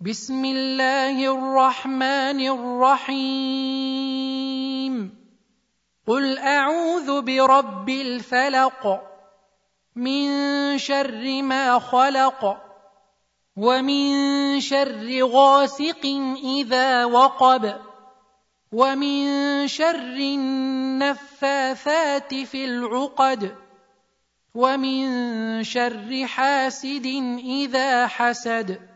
بسم الله الرحمن الرحيم قل أعوذ برب الفلق من شر ما خلق ومن شر غاسق إذا وقب ومن شر النفاثات في العقد ومن شر حاسد إذا حسد